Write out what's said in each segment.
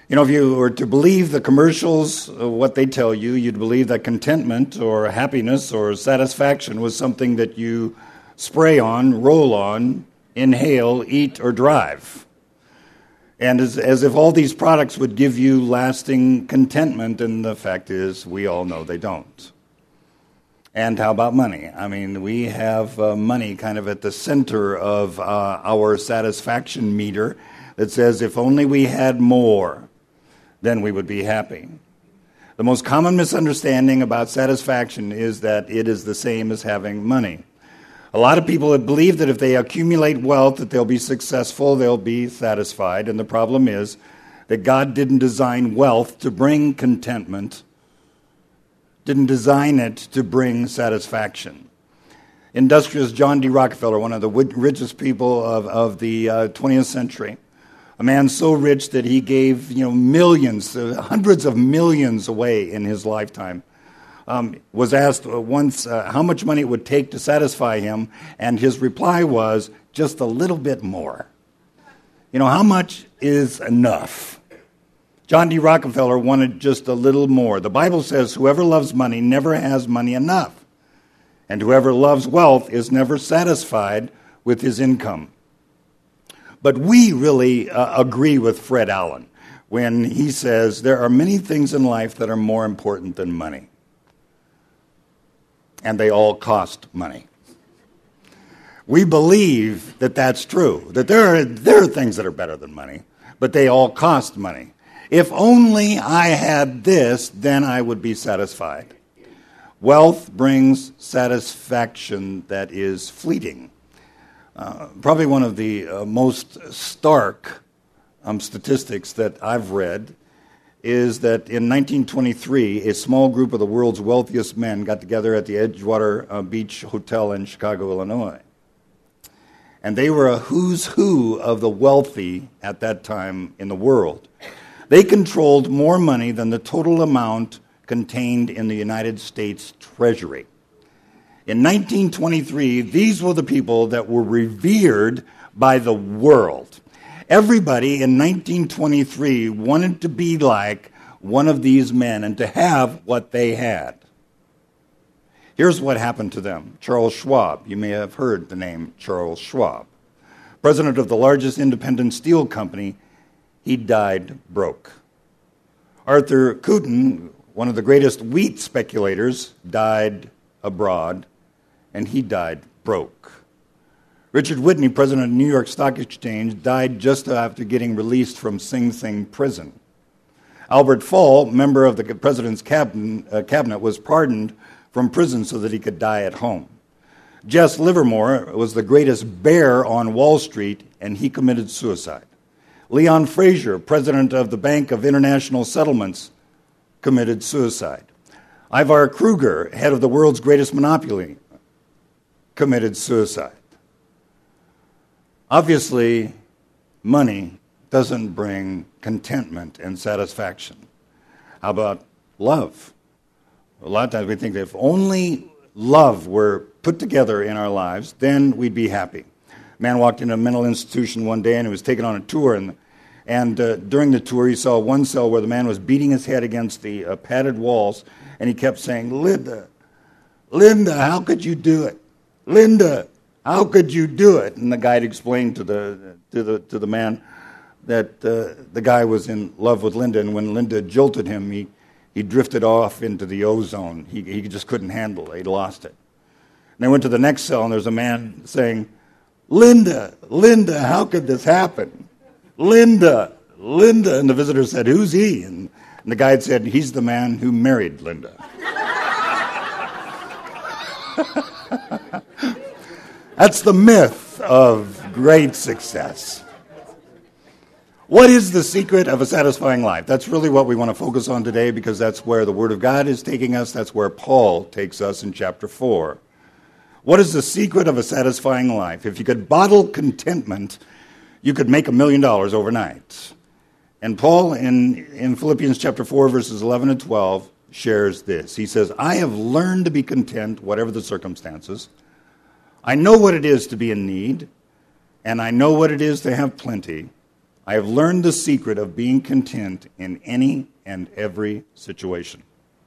You know, if you were to believe the commercials, what they tell you, you'd believe that contentment or happiness or satisfaction was something that you spray on, roll on, inhale, eat, or drive. And as if all these products would give you lasting contentment, and the fact is, we all know they don't. And how about money? I mean, we have money kind of at the center of our satisfaction meter that says if only we had more, then we would be happy. The most common misunderstanding about satisfaction is that it is the same as having money. A lot of people believe that if they accumulate wealth, that they'll be successful, they'll be satisfied. And the problem is that God didn't design wealth to bring contentment, didn't design it to bring satisfaction. Industrialist John D. Rockefeller, one of the richest people of the 20th century, a man so rich that he gave millions, hundreds of millions away in his lifetime, was asked once how much money it would take to satisfy him, and his reply was, just a little bit more. How much is enough? John D. Rockefeller wanted just a little more. The Bible says whoever loves money never has money enough, and whoever loves wealth is never satisfied with his income. But we really agree with Fred Allen when he says there are many things in life that are more important than money. And they all cost money. We believe that that's true, that there are things that are better than money, but they all cost money. If only I had this, then I would be satisfied. Wealth brings satisfaction that is fleeting. Probably one of the most stark statistics that I've read is that in 1923, a small group of the world's wealthiest men got together at the Edgewater Beach Hotel in Chicago, Illinois. And they were a who's who of the wealthy at that time in the world. They controlled more money than the total amount contained in the United States Treasury. In 1923, these were the people that were revered by the world. Everybody in 1923 wanted to be like one of these men and to have what they had. Here's what happened to them. Charles Schwab, you may have heard the name Charles Schwab, president of the largest independent steel company, he died broke. Arthur Cutten, one of the greatest wheat speculators, died abroad, and he died broke. Richard Whitney, president of the New York Stock Exchange, died just after getting released from Sing Sing prison. Albert Fall, member of the president's cabinet, was pardoned from prison so that he could die at home. Jess Livermore was the greatest bear on Wall Street, and he committed suicide. Leon Fraser, president of the Bank of International Settlements, committed suicide. Ivar Kruger, head of the world's greatest monopoly, committed suicide. Obviously, money doesn't bring contentment and satisfaction. How about love? A lot of times we think that if only love were put together in our lives, then we'd be happy. A man walked into a mental institution one day and he was taken on a tour, and during the tour he saw one cell where the man was beating his head against the padded walls, and he kept saying, Linda, how could you do it? Linda, how could you do it? And the guide explained to the man that the guy was in love with Linda, and when Linda jolted him, he drifted off into the ozone. He just couldn't handle it. He lost it. And they went to the next cell, and there's a man saying, Linda, how could this happen? Linda. And the visitor said, who's he? And the guide said, he's the man who married Linda. That's the myth of great success. What is the secret of a satisfying life? That's really what we want to focus on today, because that's where the Word of God is taking us. That's where Paul takes us in chapter 4. What is the secret of a satisfying life? If you could bottle contentment, you could make $1 million overnight. And Paul in Philippians chapter 4, verses 11 and 12, shares this. He says, I have learned to be content, whatever the circumstances. I know what it is to be in need, and I know what it is to have plenty. I have learned the secret of being content in any and every situation.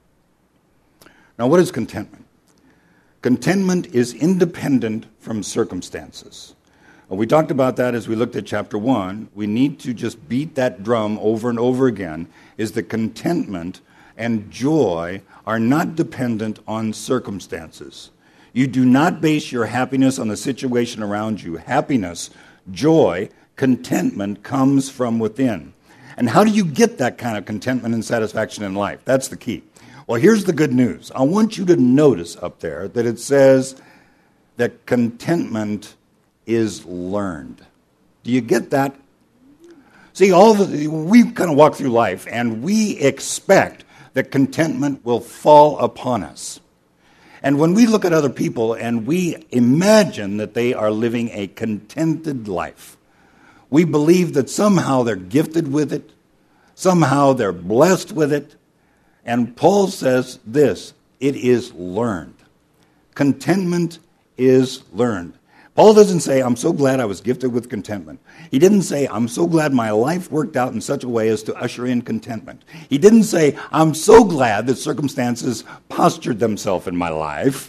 Now, what is contentment? Contentment is independent from circumstances. We talked about that as we looked at chapter 1. We need to just beat that drum over and over again, is that contentment and joy are not dependent on circumstances. You do not base your happiness on the situation around you. Happiness, joy, contentment comes from within. And how do you get that kind of contentment and satisfaction in life? That's the key. Well, here's the good news. I want you to notice up there that it says that contentment is learned. Do you get that? See, we kind of walk through life and we expect that contentment will fall upon us. And when we look at other people and we imagine that they are living a contented life, we believe that somehow they're gifted with it, somehow they're blessed with it. And Paul says this, it is learned. Contentment is learned. Paul doesn't say, I'm so glad I was gifted with contentment. He didn't say, I'm so glad my life worked out in such a way as to usher in contentment. He didn't say, I'm so glad that circumstances postured themselves in my life,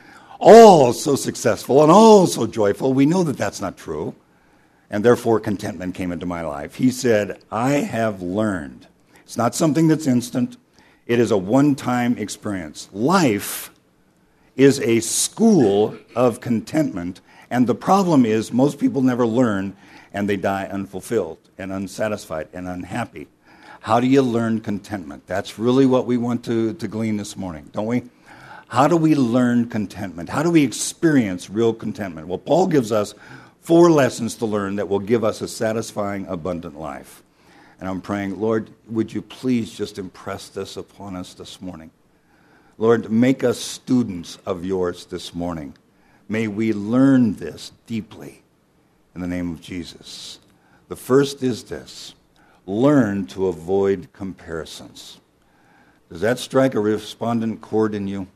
all so successful and all so joyful. We know that that's not true, and therefore contentment came into my life. He said, I have learned. It's not something that's instant. It is a one-time experience. Life is a school of contentment. And the problem is most people never learn and they die unfulfilled and unsatisfied and unhappy. How do you learn contentment? That's really what we want to glean this morning, don't we? How do we learn contentment? How do we experience real contentment? Well, Paul gives us 4 lessons to learn that will give us a satisfying, abundant life. And I'm praying, Lord, would you please just impress this upon us this morning? Lord, make us students of yours this morning. May we learn this deeply in the name of Jesus. The first is this: learn to avoid comparisons. Does that strike a respondent chord in you?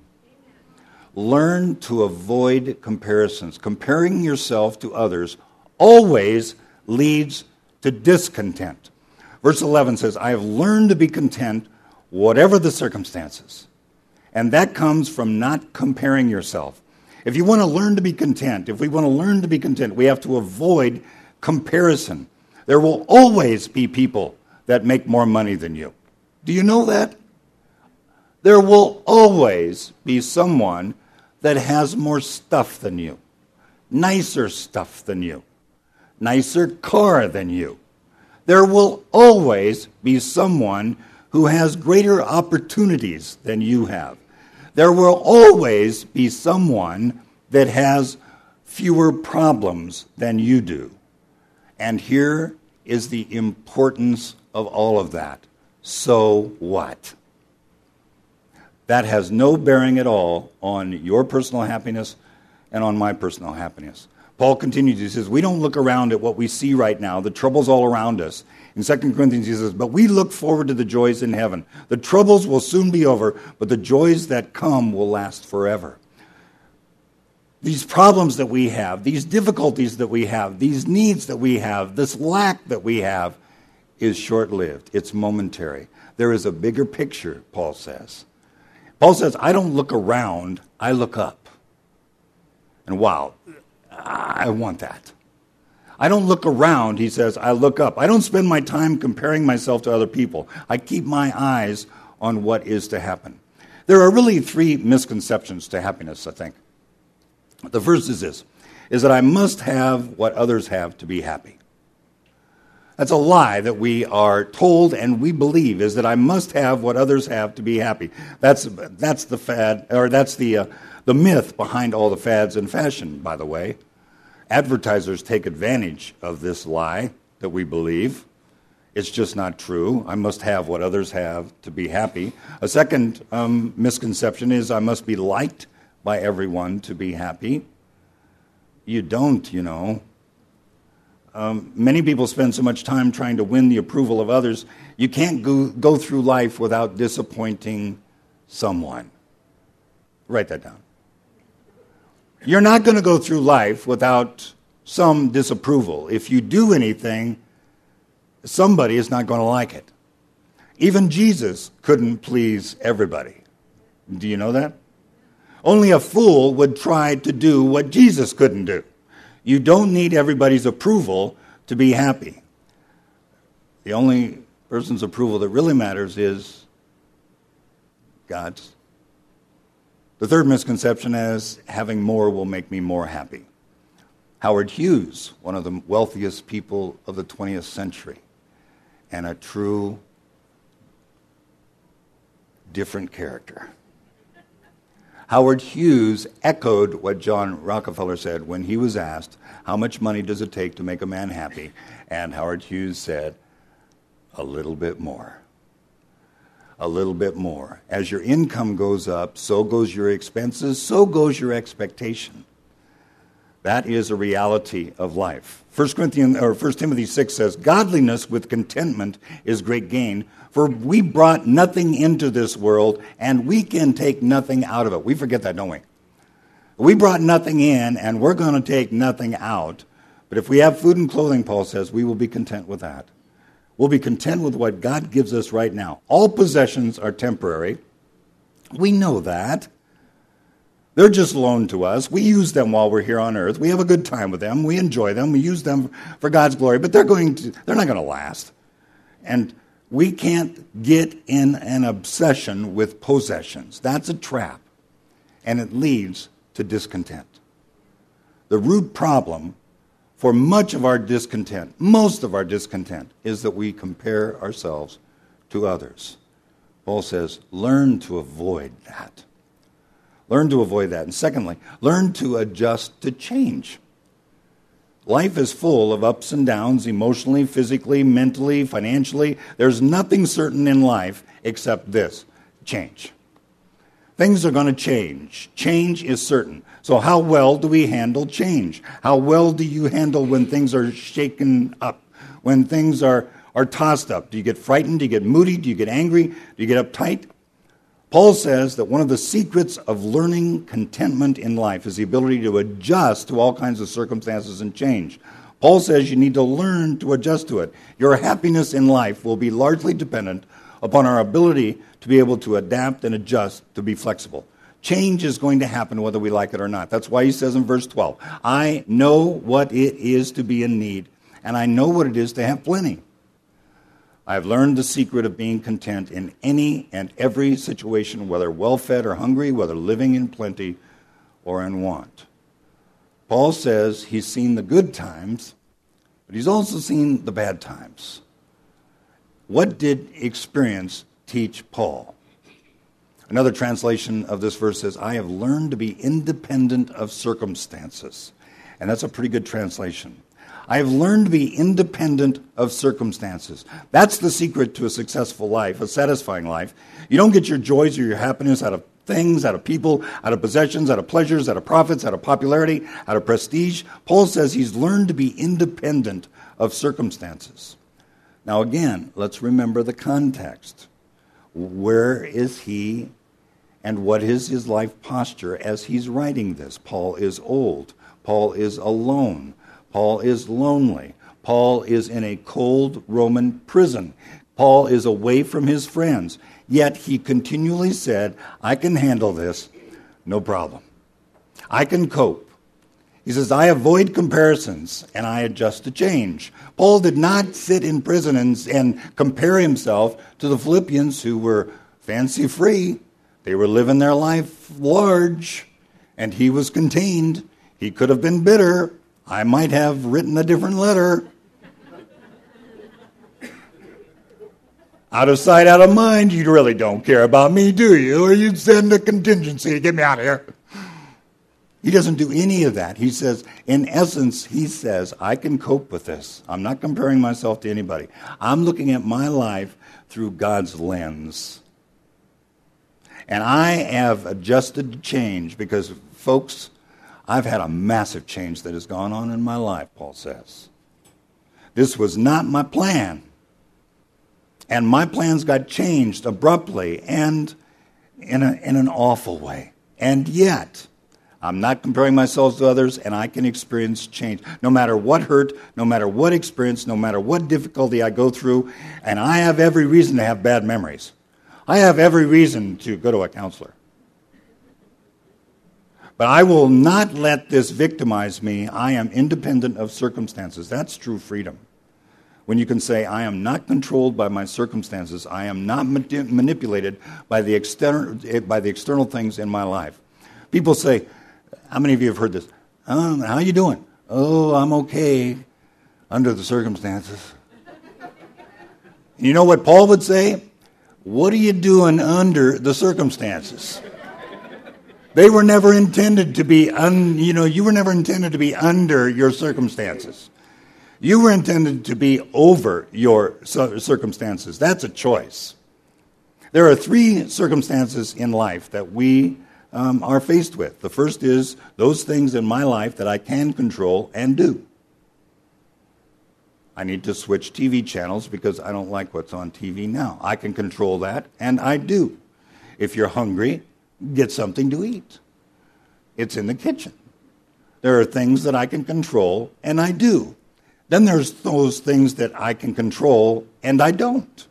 Learn to avoid comparisons. Comparing yourself to others always leads to discontent. Verse 11 says, I have learned to be content whatever the circumstances. And that comes from not comparing yourself. If you want to learn to be content, if we want to learn to be content, we have to avoid comparison. There will always be people that make more money than you. Do you know that? There will always be someone that has more stuff than you, nicer stuff than you, nicer car than you. There will always be someone who has greater opportunities than you have. There will always be someone that has fewer problems than you do. And here is the importance of all of that. So what? That has no bearing at all on your personal happiness and on my personal happiness. Paul continues, he says, we don't look around at what we see right now, the troubles all around us. In 2 Corinthians, he says, but we look forward to the joys in heaven. The troubles will soon be over, but the joys that come will last forever. These problems that we have, these difficulties that we have, these needs that we have, this lack that we have is short-lived. It's momentary. There is a bigger picture, Paul says. Paul says, I don't look around, I look up. And wow, I want that. I don't look around, he says, I look up. I don't spend my time comparing myself to other people. I keep my eyes on what is to happen. There are really 3 misconceptions to happiness, I think. The first is this, is that I must have what others have to be happy. That's a lie that we are told and we believe, is that I must have what others have to be happy. That's the fad, or that's the myth behind all the fads in fashion, by the way. Advertisers take advantage of this lie that we believe. It's just not true. I must have what others have to be happy. A second misconception is I must be liked by everyone to be happy. You don't, you know. Many people spend so much time trying to win the approval of others, you can't go through life without disappointing someone. Write that down. You're not going to go through life without some disapproval. If you do anything, somebody is not going to like it. Even Jesus couldn't please everybody. Do you know that? Only a fool would try to do what Jesus couldn't do. You don't need everybody's approval to be happy. The only person's approval that really matters is God's. The third misconception is having more will make me more happy. Howard Hughes, one of the wealthiest people of the 20th century, and a true different character. Howard Hughes echoed what John Rockefeller said when he was asked, how much money does it take to make a man happy? And Howard Hughes said, a little bit more. A little bit more. As your income goes up, so goes your expenses, so goes your expectation. That is a reality of life. 1 Timothy 6 says, godliness with contentment is great gain, for we brought nothing into this world, and we can take nothing out of it. We forget that, don't we? We brought nothing in, and we're going to take nothing out. But if we have food and clothing, Paul says, we will be content with that. We'll be content with what God gives us right now. All possessions are temporary. We know that. They're just loaned to us. We use them while we're here on earth. We have a good time with them. We enjoy them. We use them for God's glory. But they're not going to last. And we can't get in an obsession with possessions. That's a trap. And it leads to discontent. The root problem for much of our discontent, most of our discontent, is that we compare ourselves to others. Paul says, learn to avoid that. Learn to avoid that. And secondly, learn to adjust to change. Life is full of ups and downs, emotionally, physically, mentally, financially. There's nothing certain in life except this, change. Things are going to change. Change is certain. So how well do we handle change? How well do you handle when things are shaken up, when things are tossed up? Do you get frightened? Do you get moody? Do you get angry? Do you get uptight? Paul says that one of the secrets of learning contentment in life is the ability to adjust to all kinds of circumstances and change. Paul says you need to learn to adjust to it. Your happiness in life will be largely dependent upon our ability to be able to adapt and adjust, to be flexible. Change is going to happen whether we like it or not. That's why he says in verse 12, I know what it is to be in need, and I know what it is to have plenty. I've learned the secret of being content in any and every situation, whether well-fed or hungry, whether living in plenty or in want. Paul says he's seen the good times, but he's also seen the bad times. What did experience teach Paul? Another translation of this verse says, I have learned to be independent of circumstances. And that's a pretty good translation. I have learned to be independent of circumstances. That's the secret to a successful life, a satisfying life. You don't get your joys or your happiness out of things, out of people, out of possessions, out of pleasures, out of profits, out of popularity, out of prestige. Paul says he's learned to be independent of circumstances. Now again, let's remember the context. Where is he and what is his life posture as he's writing this? Paul is old. Paul is alone. Paul is lonely. Paul is in a cold Roman prison. Paul is away from his friends. Yet he continually said, I can handle this, no problem. I can cope. He says, I avoid comparisons and I adjust to change. Paul did not sit in prison and compare himself to the Philippians who were fancy-free. They were living their life large, and he was contained. He could have been bitter. I might have written a different letter. Out of sight, out of mind. You really don't care about me, do you? Or you'd send a contingency to get me out of here. He doesn't do any of that. He says, in essence, he says, I can cope with this. I'm not comparing myself to anybody. I'm looking at my life through God's lens. And I have adjusted to change because, folks, I've had a massive change that has gone on in my life, Paul says. This was not my plan. And my plans got changed abruptly and in an awful way. And yet, I'm not comparing myself to others, and I can experience change. No matter what hurt, no matter what experience, no matter what difficulty I go through, and I have every reason to have bad memories. I have every reason to go to a counselor. But I will not let this victimize me. I am independent of circumstances. That's true freedom. When you can say, I am not controlled by my circumstances. I am not manipulated by the external things in my life. People say, how many of you have heard this? How you doing? Oh, I'm okay under the circumstances. You know what Paul would say? What are you doing under the circumstances? They were never intended to be, you were never intended to be under your circumstances. You were intended to be over your circumstances. That's a choice. There are 3 circumstances in life that we are faced with. The first is those things in my life that I can control and do. I need to switch TV channels because I don't like what's on TV now. I can control that, and I do. If you're hungry, get something to eat. It's in the kitchen. There are things that I can control, and I do. Then there's those things that I can control, and I don't.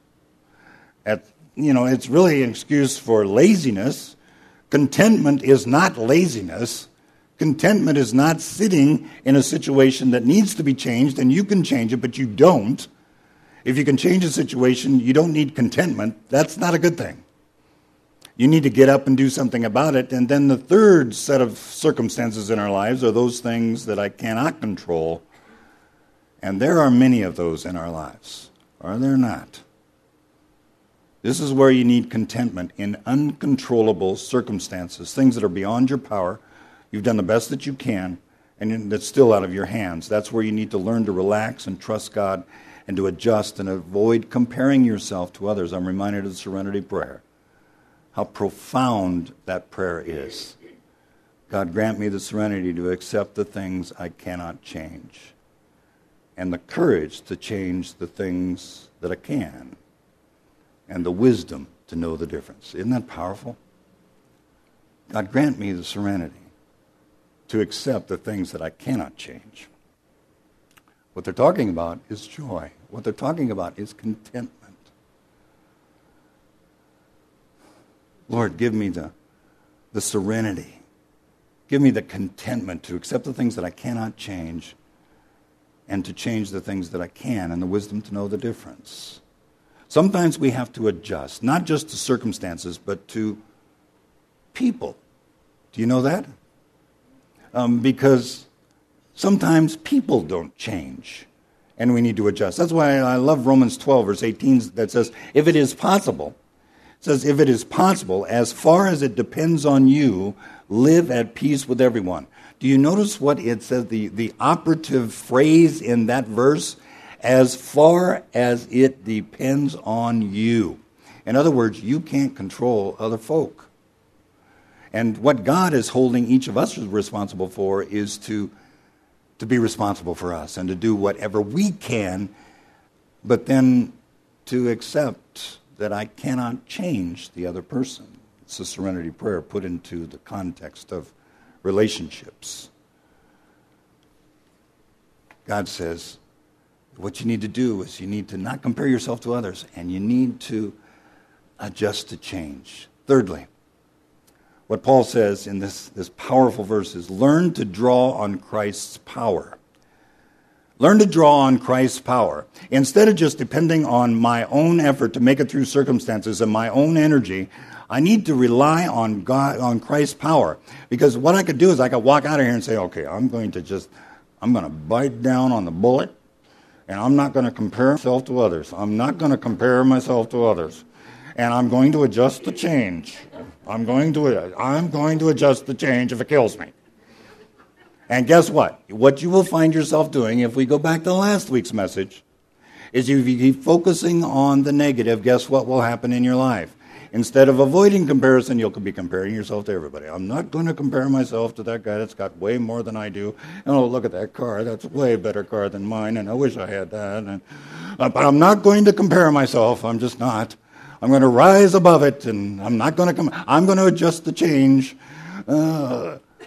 It's really an excuse for laziness. Contentment is not laziness. Contentment is not sitting in a situation that needs to be changed, and you can change it, but you don't. If you can change a situation, you don't need contentment. That's not a good thing. You need to get up and do something about it. And then the third set of circumstances in our lives are those things that I cannot control. And there are many of those in our lives. Are there not? This is where you need contentment in uncontrollable circumstances, things that are beyond your power. You've done the best that you can, and that's still out of your hands. That's where you need to learn to relax and trust God and to adjust and avoid comparing yourself to others. I'm reminded of the Serenity Prayer, how profound that prayer is. God, grant me the serenity to accept the things I cannot change, and the courage to change the things that I can, and the wisdom to know the difference. Isn't that powerful? God, grant me the serenity to accept the things that I cannot change. What they're talking about is joy. What they're talking about is contentment. Lord, give me the serenity. Give me the contentment to accept the things that I cannot change and to change the things that I can, and the wisdom to know the difference. Sometimes we have to adjust, not just to circumstances, but to people. Do you know that? Because sometimes people don't change, and we need to adjust. That's why I love Romans 12, verse 18, that says, if it is possible, as far as it depends on you, live at peace with everyone. Do you notice what it says, the operative phrase in that verse? As far as it depends on you. In other words, you can't control other folk. And what God is holding each of us responsible for is to be responsible for us and to do whatever we can, but then to accept that I cannot change the other person. It's a serenity prayer put into the context of relationships. God says, what you need to do is you need to not compare yourself to others, and you need to adjust to change. Thirdly, what Paul says in this powerful verse is, learn to draw on Christ's power. Learn to draw on Christ's power. Instead of just depending on my own effort to make it through circumstances and my own energy, I need to rely on God, on Christ's power. Because what I could do is I could walk out of here and say, okay, I'm going to bite down on the bullet, and I'm not going to compare myself to others. I'm not going to compare myself to others. And I'm going to adjust the change. I'm going to adjust the change if it kills me. And guess what? What you will find yourself doing, if we go back to last week's message, is if you keep focusing on the negative, guess what will happen in your life? Instead of avoiding comparison, you'll be comparing yourself to everybody. I'm not going to compare myself to that guy that's got way more than I do. And oh, look at that car. That's a way better car than mine, and I wish I had that. But I'm not going to compare myself. I'm just not. I'm going to rise above it, and I'm not going to I'm going to adjust the change.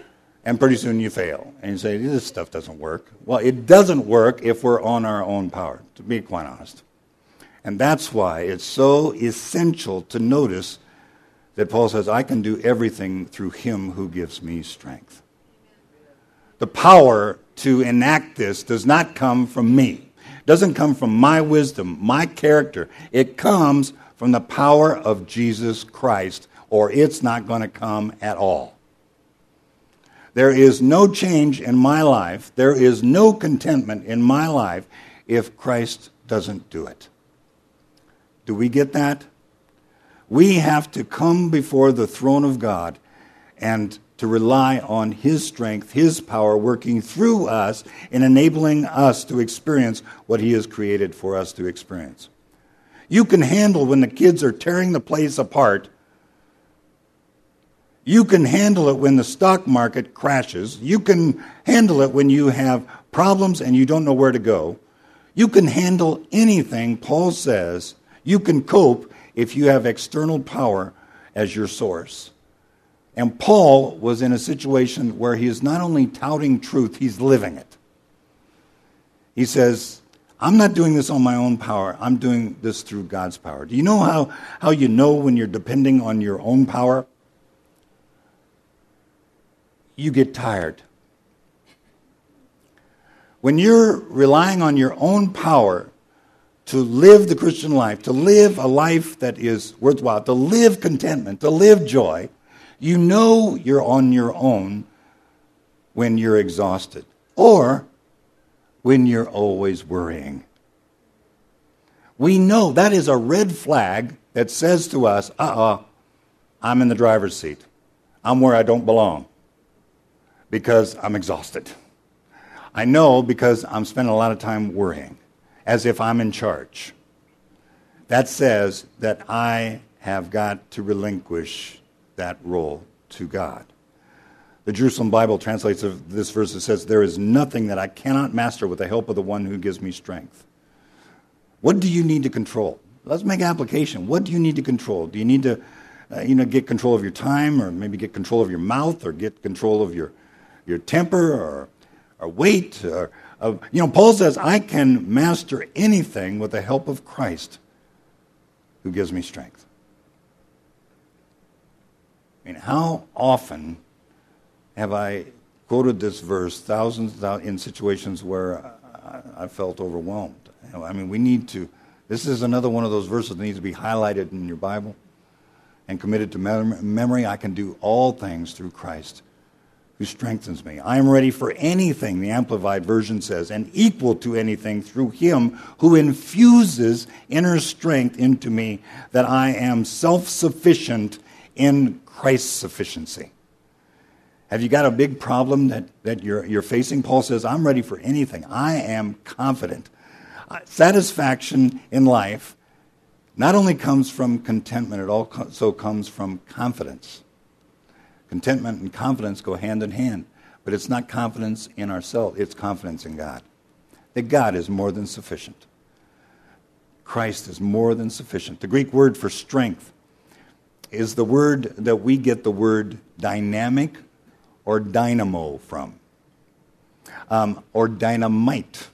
And pretty soon you fail. And you say, this stuff doesn't work. Well, it doesn't work if we're on our own power, to be quite honest. And that's why it's so essential to notice that Paul says, I can do everything through him who gives me strength. The power to enact this does not come from me. It doesn't come from my wisdom, my character. It comes from the power of Jesus Christ, or it's not going to come at all. There is no change in my life. There is no contentment in my life if Christ doesn't do it. Do we get that? We have to come before the throne of God and to rely on his strength, his power working through us and enabling us to experience what he has created for us to experience. You can handle when the kids are tearing the place apart. You can handle it when the stock market crashes. You can handle it when you have problems and you don't know where to go. You can handle anything, Paul says. You can cope if you have external power as your source. And Paul was in a situation where he is not only touting truth, he's living it. He says, I'm not doing this on my own power. I'm doing this through God's power. Do you know how you know when you're depending on your own power? You get tired. When you're relying on your own power to live the Christian life, to live a life that is worthwhile, to live contentment, to live joy, you know you're on your own when you're exhausted or when you're always worrying. We know that is a red flag that says to us, I'm in the driver's seat. I'm where I don't belong because I'm exhausted. I know because I'm spending a lot of time worrying as if I'm in charge. That says that I have got to relinquish that role to God. The Jerusalem Bible translates this verse. It says, there is nothing that I cannot master with the help of the one who gives me strength. What do you need to control? Let's make application. What do you need to control? Do you need to get control of your time, or maybe get control of your mouth, or get control of your temper, or weight? Paul says, I can master anything with the help of Christ who gives me strength. I mean, how often have I quoted this verse thousands in situations where I felt overwhelmed? We need to, this is another one of those verses that needs to be highlighted in your Bible and committed to memory. I can do all things through Christ who strengthens me. I am ready for anything, the Amplified Version says, and equal to anything through him who infuses inner strength into me, that I am self-sufficient in Christ's sufficiency. Have you got a big problem that you're facing? Paul says, I'm ready for anything. I am confident. Satisfaction in life not only comes from contentment, it also comes from confidence. Contentment and confidence go hand in hand, but it's not confidence in ourselves, it's confidence in God. That God is more than sufficient. Christ is more than sufficient. The Greek word for strength is the word that we get the word dynamic or dynamo from, or dynamite.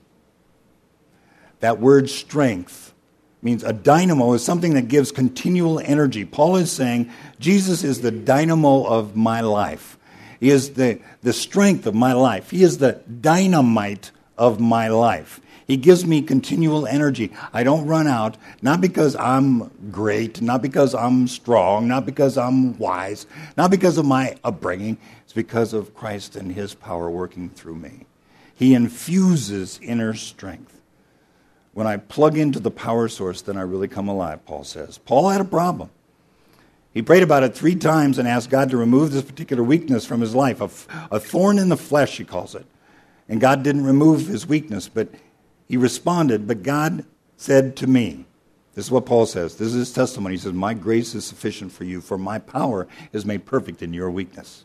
That word strength means a dynamo is something that gives continual energy. Paul is saying Jesus is the dynamo of my life. He is the strength of my life. He is the dynamite of my life. He gives me continual energy. I don't run out, not because I'm great, not because I'm strong, not because I'm wise, not because of my upbringing. It's because of Christ and his power working through me. He infuses inner strength. When I plug into the power source, then I really come alive, Paul says. Paul had a problem. He prayed about it 3 times and asked God to remove this particular weakness from his life, a thorn in the flesh, he calls it. And God didn't remove his weakness, but he responded, but God said to me, this is what Paul says, this is his testimony. He says, my grace is sufficient for you, for my power is made perfect in your weakness.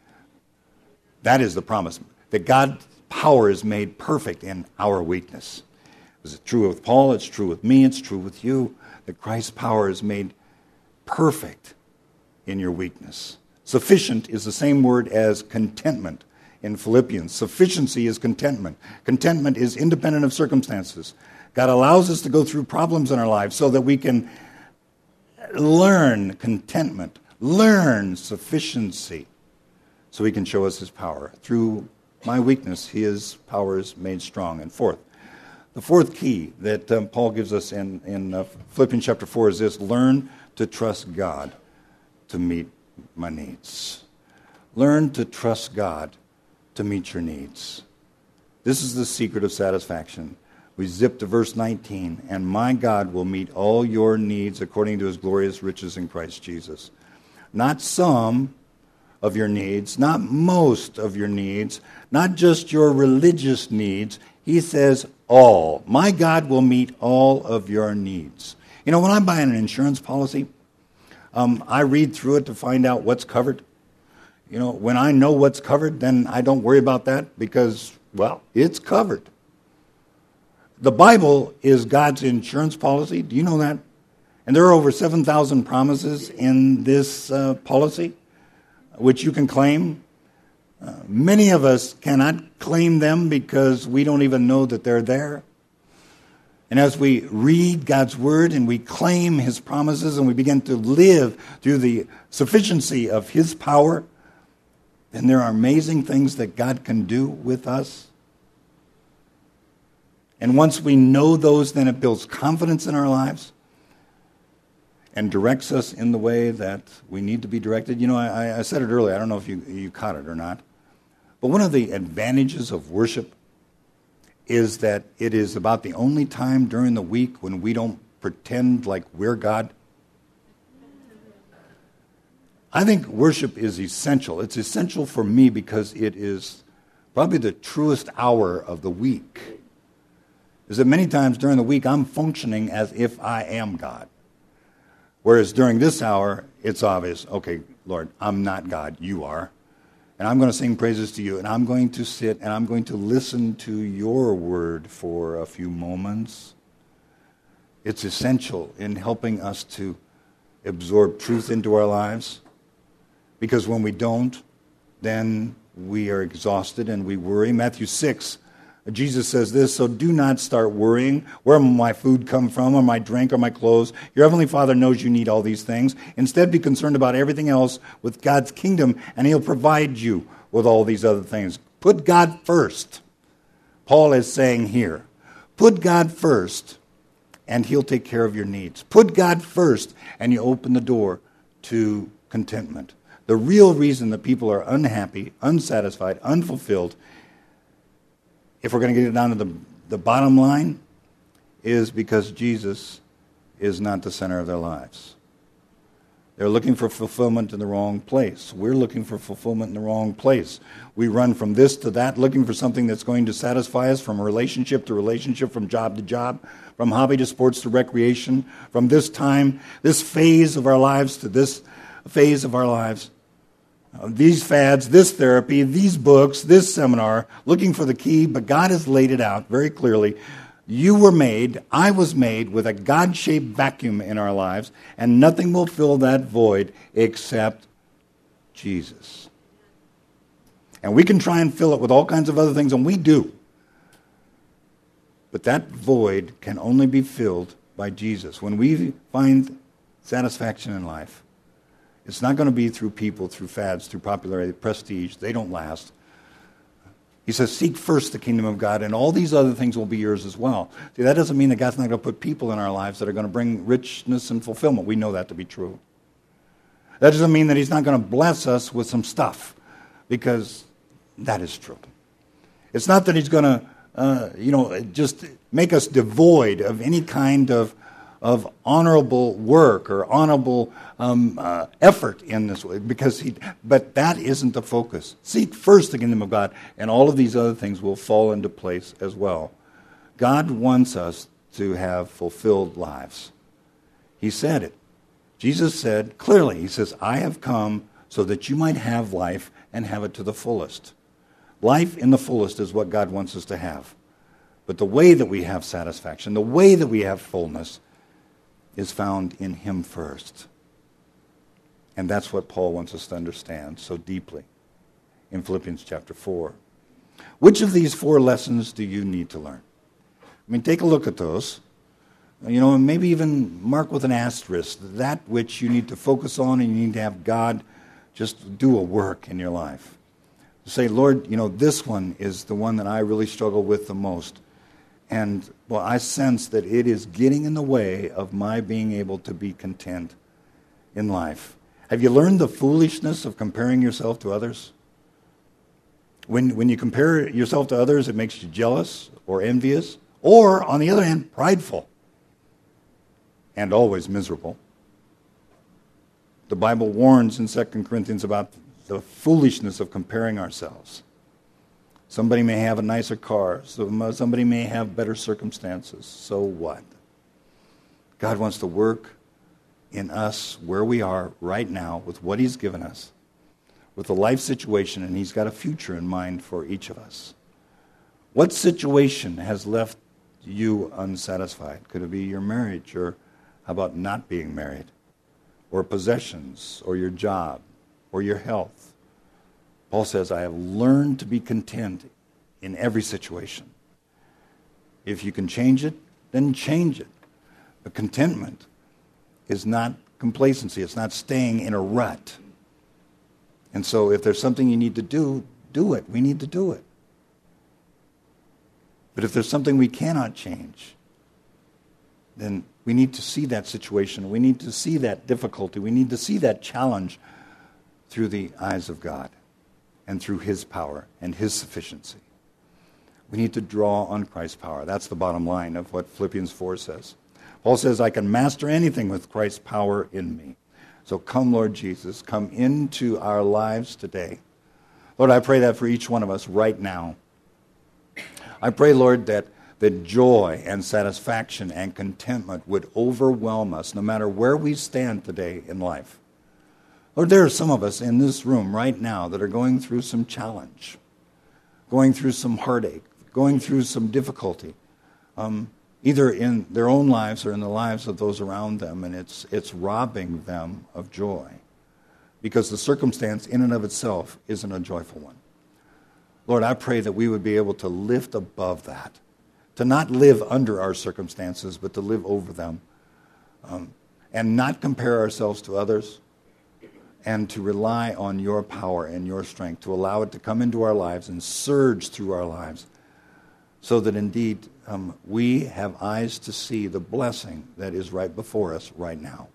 That is the promise, that God's power is made perfect in our weakness. Is it true with Paul? It's true with me. It's true with you, that Christ's power is made perfect in your weakness. Sufficient is the same word as contentment. in Philippians. Sufficiency is contentment. Contentment is independent of circumstances. God allows us to go through problems in our lives so that we can learn contentment, learn sufficiency, so he can show us his power. Through my weakness, his power is made strong. And fourth, the fourth key that Paul gives us in Philippians chapter 4 is this: learn to trust God to meet my needs. Learn to trust God to meet your needs. This is the secret of satisfaction. We zip to verse 19, and my God will meet all your needs according to his glorious riches in Christ Jesus. Not some of your needs, not most of your needs, not just your religious needs. He says all. My God will meet all of your needs. You know, when I'm buying an insurance policy, I read through it to find out what's covered. You know, when I know what's covered, then I don't worry about that because, well, it's covered. The Bible is God's insurance policy. Do you know that? And there are over 7,000 promises in this policy, which you can claim. Many of us cannot claim them because we don't even know that they're there. And as we read God's word and we claim his promises and we begin to live through the sufficiency of his power, then there are amazing things that God can do with us. And once we know those, then it builds confidence in our lives and directs us in the way that we need to be directed. You know, I said it earlier. I don't know if you caught it or not. But one of the advantages of worship is that it is about the only time during the week when we don't pretend like we're God. I think worship is essential. It's essential for me because it is probably the truest hour of the week. Is that many times during the week I'm functioning as if I am God. Whereas during this hour, it's obvious, okay, Lord, I'm not God, you are. And I'm going to sing praises to you, and I'm going to sit, and I'm going to listen to your word for a few moments. It's essential in helping us to absorb truth into our lives. Because when we don't, then we are exhausted and we worry. Matthew 6, Jesus says this: so do not start worrying. Where will my food come from, or my drink, or my clothes? Your heavenly Father knows you need all these things. Instead, be concerned about everything else with God's kingdom, and he'll provide you with all these other things. Put God first. Paul is saying here, put God first, and he'll take care of your needs. Put God first, and you open the door to contentment. The real reason that people are unhappy, unsatisfied, unfulfilled, if we're going to get it down to the bottom line, is because Jesus is not the center of their lives. They're looking for fulfillment in the wrong place. We're looking for fulfillment in the wrong place. We run from this to that, looking for something that's going to satisfy us from relationship to relationship, from job to job, from hobby to sports to recreation, from this time, this phase of our lives to this phase of our lives. These fads, this therapy, these books, this seminar, looking for the key, but God has laid it out very clearly. You were made, I was made with a God-shaped vacuum in our lives, and nothing will fill that void except Jesus. And we can try and fill it with all kinds of other things, and we do. But that void can only be filled by Jesus. When we find satisfaction in life, it's not going to be through people, through fads, through popularity, prestige. They don't last. He says, seek first the kingdom of God, and all these other things will be yours as well. See, that doesn't mean that God's not going to put people in our lives that are going to bring richness and fulfillment. We know that to be true. That doesn't mean that he's not going to bless us with some stuff, because that is true. It's not that he's going to, just make us devoid of any kind of honorable work or honorable effort in this way, but that isn't the focus. Seek first the kingdom of God, and all of these other things will fall into place as well. God wants us to have fulfilled lives. He said it. Jesus said clearly, he says, I have come so that you might have life and have it to the fullest. Life in the fullest is what God wants us to have. But the way that we have satisfaction, the way that we have fullness, is found in him first. And that's what Paul wants us to understand so deeply. in Philippians chapter 4. Which of these 4 lessons do you need to learn? I mean, take a look at those. And maybe even mark with an asterisk that which you need to focus on, and you need to have God just do a work in your life. Say, Lord, this one is the one that I really struggle with the most. And, I sense that it is getting in the way of my being able to be content in life. Have you learned the foolishness of comparing yourself to others? When you compare yourself to others, it makes you jealous or envious, or, on the other hand, prideful and always miserable. The Bible warns in 2 Corinthians about the foolishness of comparing ourselves. Somebody may have a nicer car. Somebody may have better circumstances. So what? God wants to work in us where we are right now with what He's given us, with the life situation, and He's got a future in mind for each of us. What situation has left you unsatisfied? Could it be your marriage, or how about not being married, or possessions, or your job, or your health? Paul says, I have learned to be content in every situation. If you can change it, then change it. But contentment is not complacency. It's not staying in a rut. And so if there's something you need to do, do it. We need to do it. But if there's something we cannot change, then we need to see that situation. We need to see that difficulty. We need to see that challenge through the eyes of God and through His power and His sufficiency. We need to draw on Christ's power. That's the bottom line of what Philippians 4 says. Paul says, I can master anything with Christ's power in me. So come, Lord Jesus, come into our lives today. Lord, I pray that for each one of us right now. I pray, Lord, that joy and satisfaction and contentment would overwhelm us no matter where we stand today in life. Lord, there are some of us in this room right now that are going through some challenge, going through some heartache, going through some difficulty, either in their own lives or in the lives of those around them, and it's robbing them of joy because the circumstance in and of itself isn't a joyful one. Lord, I pray that we would be able to lift above that, to not live under our circumstances, but to live over them, and not compare ourselves to others, and to rely on your power and your strength, to allow it to come into our lives and surge through our lives, so that indeed we have eyes to see the blessing that is right before us right now.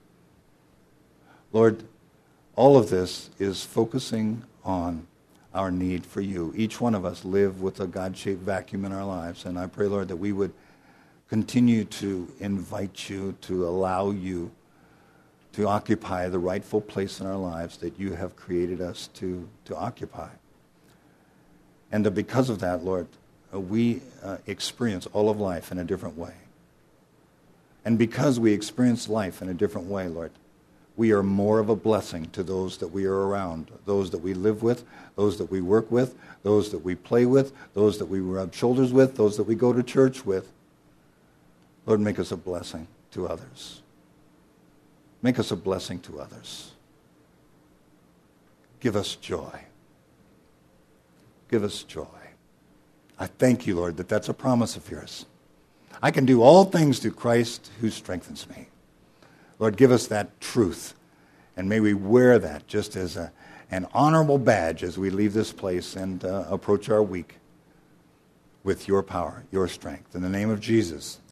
Lord, all of this is focusing on our need for you. Each one of us live with a God-shaped vacuum in our lives, and I pray, Lord, that we would continue to invite you, to allow you to occupy the rightful place in our lives that you have created us to occupy. And that because of that, Lord, we experience all of life in a different way. And because we experience life in a different way, Lord, we are more of a blessing to those that we are around, those that we live with, those that we work with, those that we play with, those that we rub shoulders with, those that we go to church with. Lord, make us a blessing to others. Make us a blessing to others. Give us joy. Give us joy. I thank you, Lord, that that's a promise of yours. I can do all things through Christ who strengthens me. Lord, give us that truth, and may we wear that just as an honorable badge as we leave this place and approach our week with your power, your strength. In the name of Jesus.